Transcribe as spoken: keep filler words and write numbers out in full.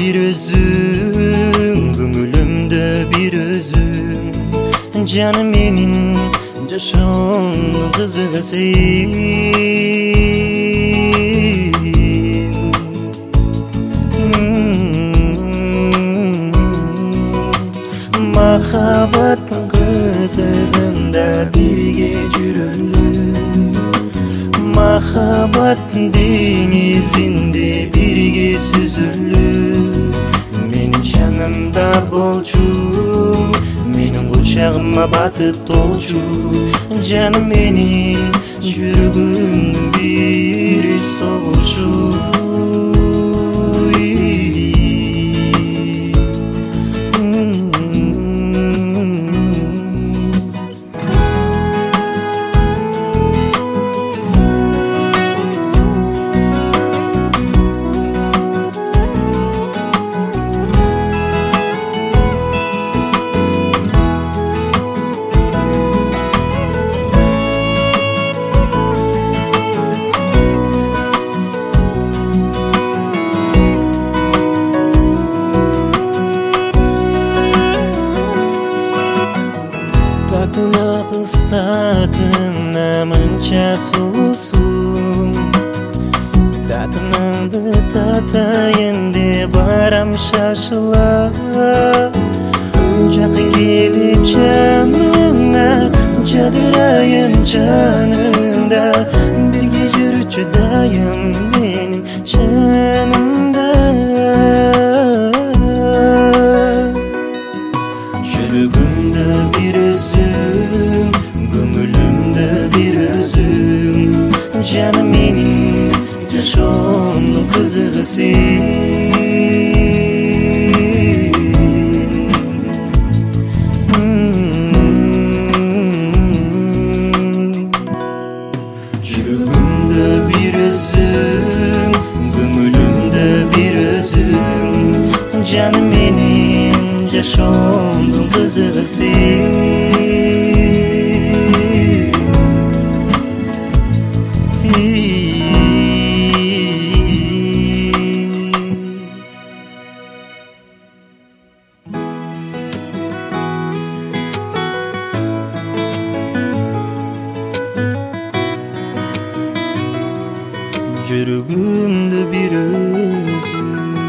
bir özüm, көңүлүмдө bir özüm. Canım menin жашоомдун кызыгы сен. Махаббаттын кызыгында бирге жүрөлү, махаббаттын деңизинде бирге сүзүлү. Менин жанымда болчу, менин кучагыма батып толчу. Жаным менин жүрөгүмдүн бири согулчу. Татына кыз татына мынча сулусуң, татымыңды татайын деп барам шашыла. Жакын келип жаныңа, жадырайын жаныңда, бирге жүрүчү дайым менин жанымда. Жүрөгүмдө bir özüm, көңүлүмдө bir özüm. Жаным менин жашоомдун кызыгы сен. Жүрөгүмдө bir özüm, көңүлүмдө bir özüm. Жаным менин жашоомдун кызыгы сен. Жүрөгүмдө bir özüm.